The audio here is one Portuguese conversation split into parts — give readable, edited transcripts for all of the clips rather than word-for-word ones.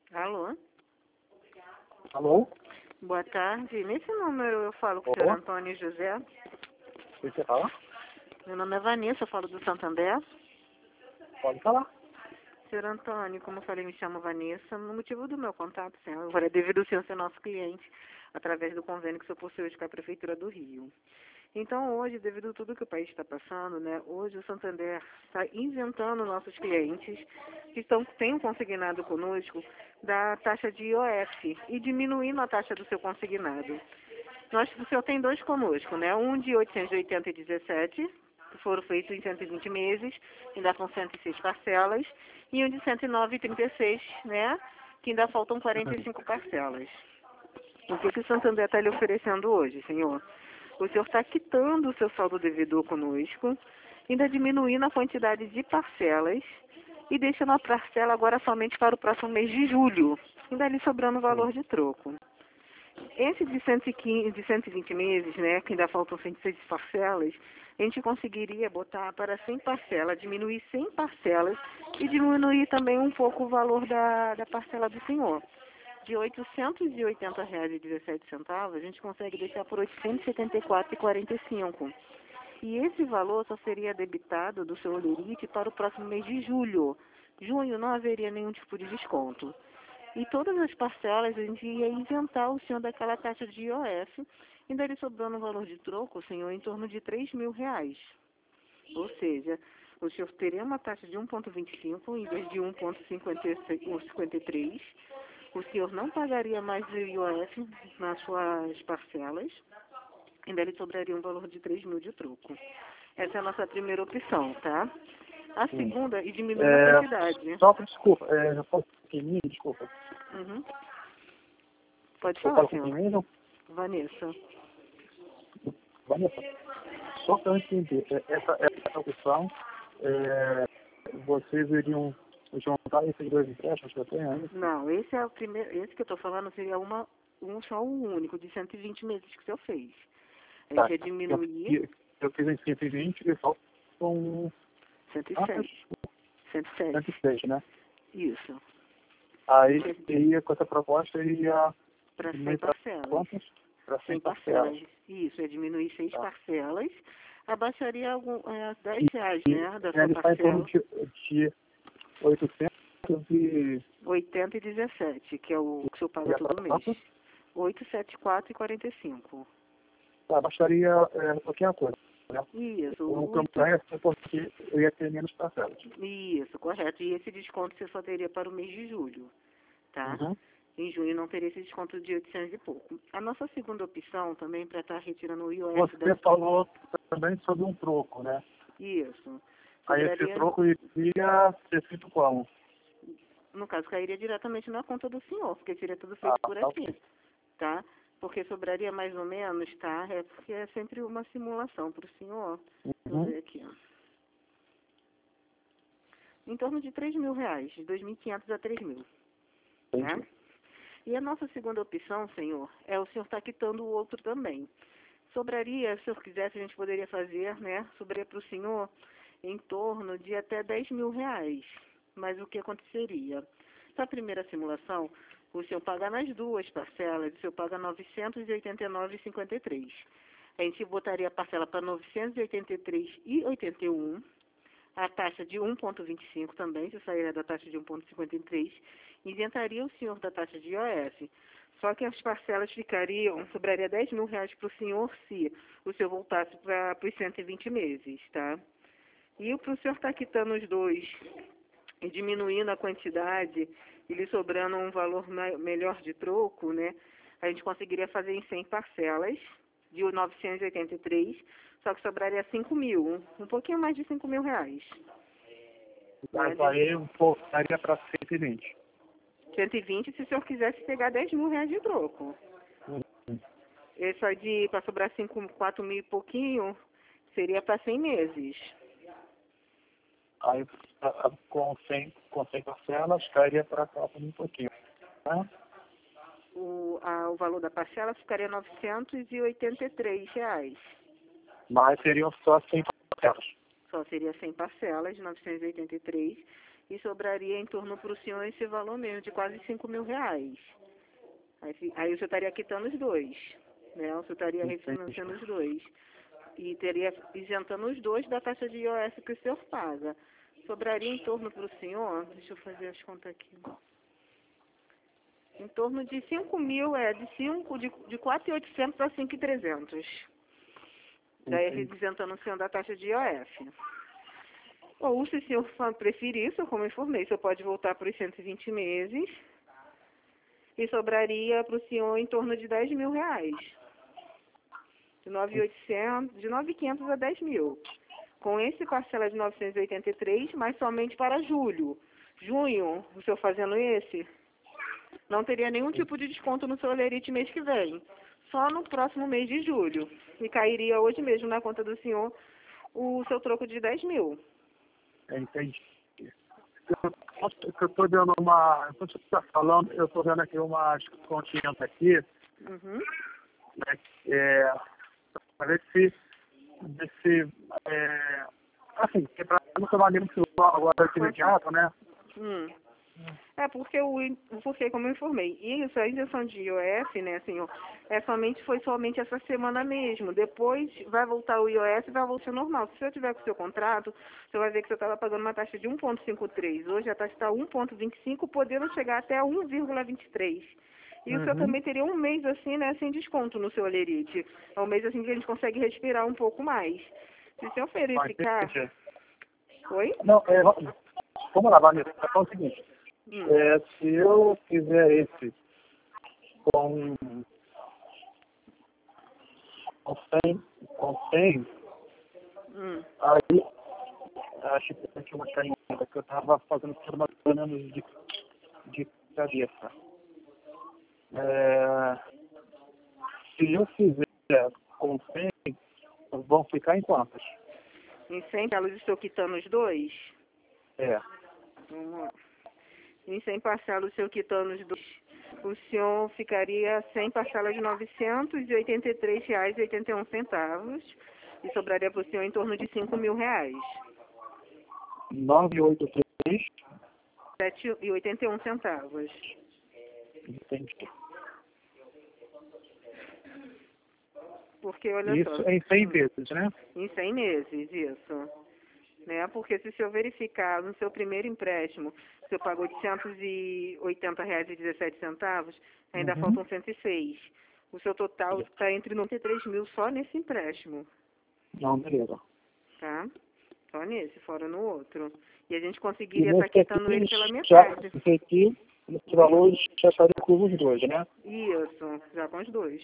Alô? Alô? Boa tarde. Nesse número eu falo com o Alô? senhor Antônio José. Você fala? Meu nome é Vanessa, eu falo do Santander. Pode falar. Senhor Antônio, como eu falei, me chamo Vanessa. O motivo do meu contato, senhor, agora é devido ao senhor ser nosso cliente, através do convênio que o senhor possui hoje com a Prefeitura do Rio. Então, hoje, devido a tudo que o país está passando, né, hoje o Santander está isentando nossos clientes que têm consignado conosco da taxa de IOF e diminuindo a taxa do seu consignado. O senhor tem dois conosco, né? Um de 880,17, que foram feitos em 120 meses, ainda com 106 parcelas, e um de 109,36, né? Que ainda faltam 45 parcelas. O que o Santander está lhe oferecendo hoje, senhor? O senhor está quitando o seu saldo devedor conosco, ainda diminuindo a quantidade de parcelas e deixando a parcela agora somente para o próximo mês de julho, ainda lhe sobrando o valor de troco. Esse de 115, de 120 meses, né, que ainda faltam 106 parcelas, a gente conseguiria botar para 100 parcelas, diminuir 100 parcelas e diminuir também um pouco o valor da parcela do senhor. De R$ 880,17, a gente consegue deixar por R$ 874,45. E esse valor só seria debitado do seu holerite para o próximo mês de julho. Junho não haveria nenhum tipo de desconto. E todas as parcelas a gente ia isentar o senhor daquela taxa de IOF, e daí sobrando o valor de troco, senhor, em torno de R$ 3.000. Ou seja, o senhor teria uma taxa de 1,25 em vez de 1,53. O senhor não pagaria mais o IOF nas suas parcelas, e daí sobraria um valor de R$ 3.000 de troco. Essa é a nossa primeira opção, tá? A segunda, e diminui a quantidade. Só desculpa, já posso pequenininho, desculpa. Uhum. Pode Eu falar, falo senhor. pequenininho, Vanessa. Vanessa. Só para eu entender, essa opção, vocês iriam juntar esses dois empréstimos que eu tenho aí? Não, esse é o primeiro, esse que eu estou falando seria só um único, de 120 meses que o senhor fez. A gente ia diminuir Eu fiz em 120 e só com 106. 107. 106, né? Isso. Aí iria, com essa proposta, iria Para 100 diminuir para parcelas. quantas? Para 100 100 parcelas. Isso, é diminuir 6 Tá. parcelas, abaixaria R$ 10, né, da sua Ele está em torno parcela. de 817, 80,17, que é o que o senhor paga todo mês. 874,45. tá, baixaria um pouquinho a coisa, né? Isso, O campanha é porque eu ia ter menos parcelas. isso, correto. E esse desconto você só teria para o mês de julho, tá? Uhum. Em junho não teria esse desconto de 800 e pouco. A nossa segunda opção também para estar retirando o IOF Você falou também sobre um troco, né? Isso. Aí esse Sobraria, troco iria ser feito como? no caso, cairia diretamente na conta do senhor, porque seria tudo Ah, feito por tá aqui, ok. tá? Porque sobraria mais ou menos, tá? É porque é sempre uma simulação para o senhor. Deixa eu ver aqui, ó. Em torno de R$ 3.000, de 2.500 a 3.000, né? Entendi. E a nossa segunda opção, senhor, é o senhor estar quitando o outro também. Sobraria, se o senhor quisesse, a gente poderia fazer, né? Sobraria para o senhor em torno de até R$ 10.000. Mas o que aconteceria? Na primeira simulação, o senhor paga nas duas parcelas, o senhor paga R$ 989,53. A gente botaria a parcela para R$ 983,81. A taxa de 1,25 também, se sairia da taxa de 1,53, isentaria o senhor da taxa de IOF. Só que as parcelas sobraria R$ 10.000 para o senhor se o senhor voltasse para os 120 meses, tá? E para o senhor estar quitando os dois e diminuindo a quantidade e lhe sobrando um valor melhor de troco, né? A gente conseguiria fazer em 100 parcelas de 983, só que sobraria 5.000, um pouquinho mais de R$ 5.000. Mas aí eu daria para 120. 120 se o senhor quisesse pegar R$ 10.000 de troco. Esse para sobrar 4.000 e pouquinho, seria para 100 meses. Aí com 100 parcelas cairia para 4 um pouquinho, né? O valor da parcela ficaria R$ 983. Mas seriam só 100 parcelas. Só seria 100 parcelas de 983. e sobraria em torno para o senhor esse valor mesmo, de quase R$ 5.000. Aí o senhor estaria quitando os dois, né? O senhor estaria refinanciando os dois. E teria isentando os dois da taxa de IOF que o senhor paga. Sobraria em torno para o senhor, deixa eu fazer as contas aqui, em torno de 5.000, de 4.800 para 5.300. Já é isentando o senhor da taxa de IOF. Ou, se o senhor preferir, como eu informei, o senhor pode voltar para os 120 meses e sobraria para o senhor em torno de R$ 10.000. De 9.500 a 10.000. Com esse parcela de 983, mas somente para julho. Junho, o senhor fazendo esse, não teria nenhum tipo de desconto no seu olerite mês que vem. Só no próximo mês de julho. E cairia hoje mesmo na conta do senhor o seu troco de 10.000. Entendi. Eu estou dando uma... Enquanto você está falando, eu estou vendo aqui umas continhas aqui. Uhum. Para ver se assim, que para não tomar nenhum celular agora de imediato, né? Porque, como eu informei, isso, a isenção de IOF, né, senhor, foi somente essa semana mesmo. Depois vai voltar o IOF e vai voltar ao normal. Se o senhor tiver com o seu contrato, você vai ver que você estava pagando uma taxa de 1,53. Hoje a taxa está 1,25, podendo chegar até 1,23. E o senhor também teria um mês assim, né, sem desconto no seu olerite. É um mês assim que a gente consegue respirar um pouco mais. Se o senhor verificar... Oi? Não, vamos lá, Vanessa. É o seguinte. Se eu fizer esse com 100, aí acho que tem aqui uma caneta que eu estava fazendo por mais ou menos de cabeça. Se eu fizer com 100, vão ficar em quantas? Em 100 parcelas, estou quitando os dois? Vamos lá. Em 100 parcelas, o senhor quitando os dois, o senhor ficaria 100 parcelas de R$ 983,81 e sobraria para o senhor em torno de R$ 5.000. 983 7,81. Entendi. Porque, olha isso só, em 100 vezes, né? Em 100 meses, isso. Né? Porque se o senhor verificar no seu primeiro empréstimo, o senhor pagou de R$ 180,17, ainda faltam 106. O seu total está entre 93.000 só nesse empréstimo. Não, beleza. Tá? Só nesse, fora no outro. E a gente conseguiria estar quitando ele pela metade. Esse aqui, esse valor já estaria com os dois, né? Isso, já com os dois.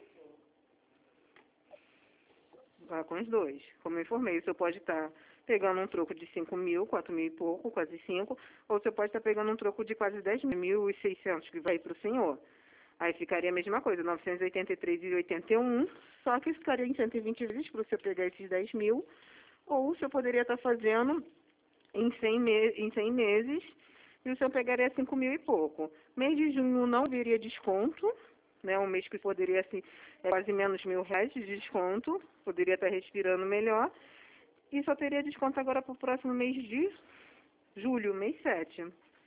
Já com os dois. Como eu informei, o senhor pode estar pegando um troco de 5.000, 4.000 e pouco, quase 5, ou você pode estar pegando um troco de quase 10.600 que vai para o senhor. Aí ficaria a mesma coisa, 983,81, só que ficaria em 120 vezes para você pegar esses 10.000, ou o senhor poderia estar fazendo em 100 meses e o senhor pegaria 5.000 e pouco. Mês de junho não viria desconto, né? Um mês que poderia assim, quase menos R$ 1.000 de desconto, poderia estar respirando melhor. E só teria desconto agora para o próximo mês de julho, mês 7.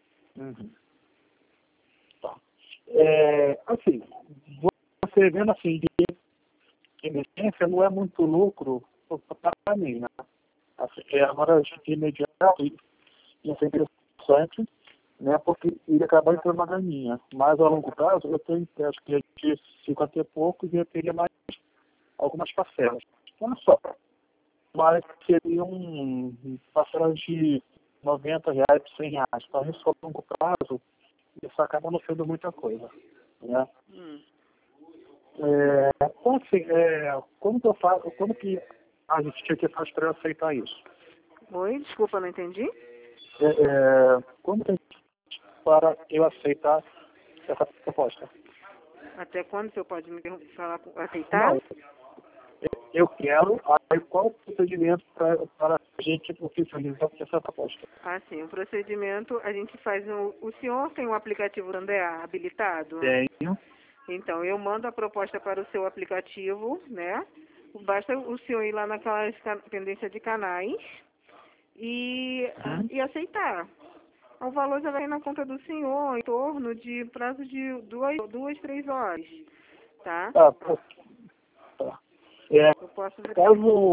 Tá. Assim, você vendo assim, de emergência não é muito lucro para mim, né? Assim, agora, de imediato, ia ser interessante, né? Porque ele acaba entrando uma graninha. Mas a longo prazo, eu tenho acho que de 50 e poucos e eu teria mais algumas parcelas. Não só. Mas seriam parcelas de R$ 90, R$ 100. Para isso, a longo prazo, isso acaba não sendo muita coisa, né? Então, assim, como que eu faço, como que a gente faz para eu aceitar isso? Oi, desculpa, não entendi. Como que a gente para eu aceitar essa proposta? Até quando o senhor pode me falar, aceitar? Não, eu quero, aí qual o procedimento para a gente oficializar essa proposta? Sim, o procedimento, a gente faz, o senhor tem um aplicativo Landear habilitado? Tenho. Então, eu mando a proposta para o seu aplicativo, né? Basta o senhor ir lá naquela pendência de canais e aceitar. O valor já vai na conta do senhor em torno de prazo de 2, 3 horas, tá? Tá, tá. Eu posso ver.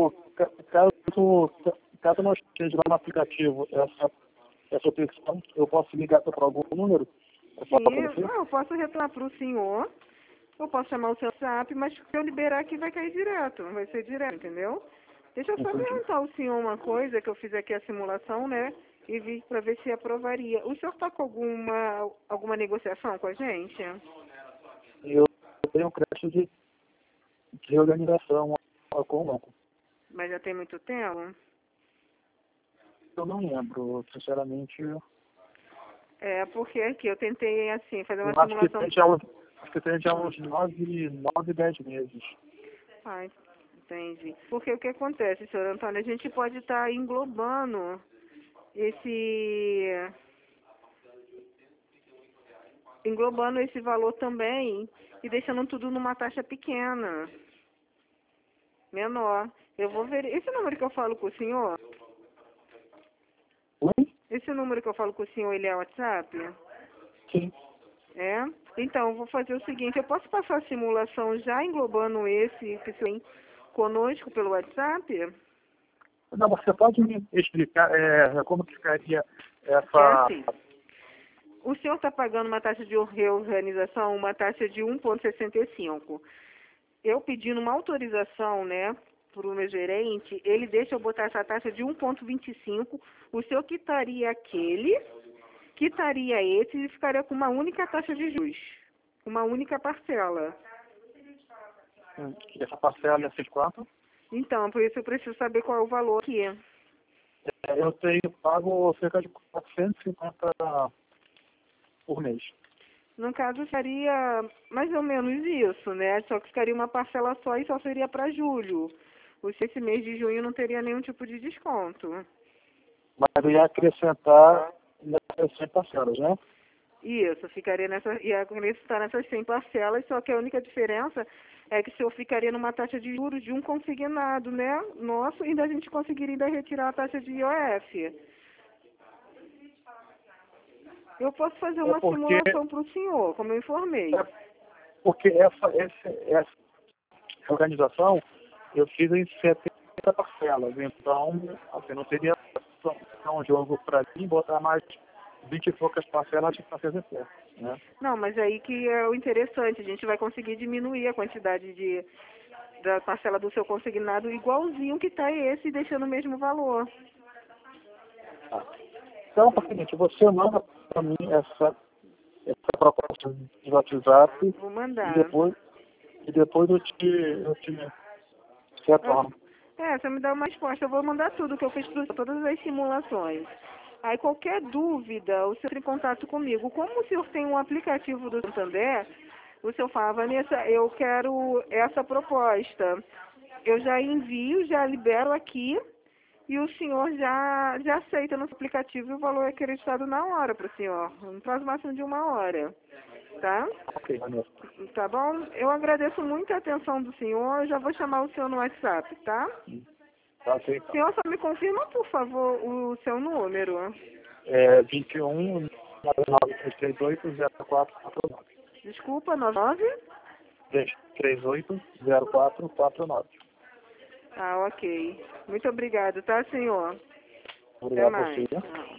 Caso não esteja lá no aplicativo essa opção, eu posso ligar para algum número? Eu Sim, posso aparecer? não, eu posso retornar para o senhor, eu posso chamar o seu WhatsApp, mas se eu liberar aqui vai cair direto, vai ser direto, entendeu? Deixa eu só Entendi. perguntar ao senhor uma coisa, que eu fiz aqui a simulação, né? E vi para ver se aprovaria. O senhor está com alguma negociação com a gente? Eu tenho um crédito de reorganização com o banco. Mas já tem muito tempo? Eu não lembro, sinceramente. É, porque aqui eu tentei, assim, fazer uma Eu acho simulação. que tem já uns 10 meses. Ah, entendi. Porque o que acontece, senhor Antônio, a gente pode estar englobando esse valor também e deixando tudo numa taxa pequena, menor. Eu vou ver. Esse número que eu falo com o senhor, Oi? esse número que eu falo com o senhor, ele é WhatsApp? Sim. É? Então, eu vou fazer o seguinte, eu posso passar a simulação já englobando esse que tem conosco pelo WhatsApp? Não, você pode me explicar como que ficaria É essa... assim. O senhor está pagando uma taxa de reorganização, uma taxa de 1,65. Eu pedindo uma autorização, né, para o meu gerente, ele deixa eu botar essa taxa de 1,25. O senhor quitaria quitaria esse e ficaria com uma única taxa de juros, uma única parcela. Essa parcela é 64? Então, por isso eu preciso saber qual é o valor aqui. Eu tenho pago cerca de 450 por mês. No caso, seria mais ou menos isso, né? Só que ficaria uma parcela só e só seria para julho. Esse mês de junho não teria nenhum tipo de desconto. Mas eu ia acrescentar nessas 100 parcelas, né? Isso, ia acrescentar nessas 100 parcelas, só que a única diferença é que o senhor ficaria numa taxa de juros de um consignado, né? Nosso, e ainda a gente conseguiria ainda retirar a taxa de IOF. Eu posso fazer uma simulação para o senhor, como eu informei. Porque essa organização eu fiz em 70 parcelas. Então, assim, não seria um jogo para mim botar mais 20 e poucas parcelas para fazer certo, né? Não, mas aí que é o interessante, a gente vai conseguir diminuir a quantidade da parcela do seu consignado igualzinho que está esse, deixando o mesmo valor. Então, é o seguinte, você manda para mim essa proposta de WhatsApp Vou mandar. e depois eu te retorno. Você me dá uma resposta. Eu vou mandar tudo que eu fiz para todas as simulações. Aí qualquer dúvida, o senhor entra em contato comigo. Como o senhor tem um aplicativo do Santander, o senhor fala, Vanessa, eu quero essa proposta. Eu já envio, já libero aqui e o senhor já aceita no aplicativo e o valor é acreditado na hora para o senhor. No prazo máximo de 1 hora. Tá? Ok, Vanessa. Tá bom? Eu agradeço muito a atenção do senhor. Eu já vou chamar o senhor no WhatsApp, tá? Tá, ok, então. Senhor, só me confirma, por favor, o seu número. 21 99338 0449. Desculpa, 99? 338 0449. Ah, ok. Muito obrigado, tá, senhor? Até Obrigado a mais. você. Tchau.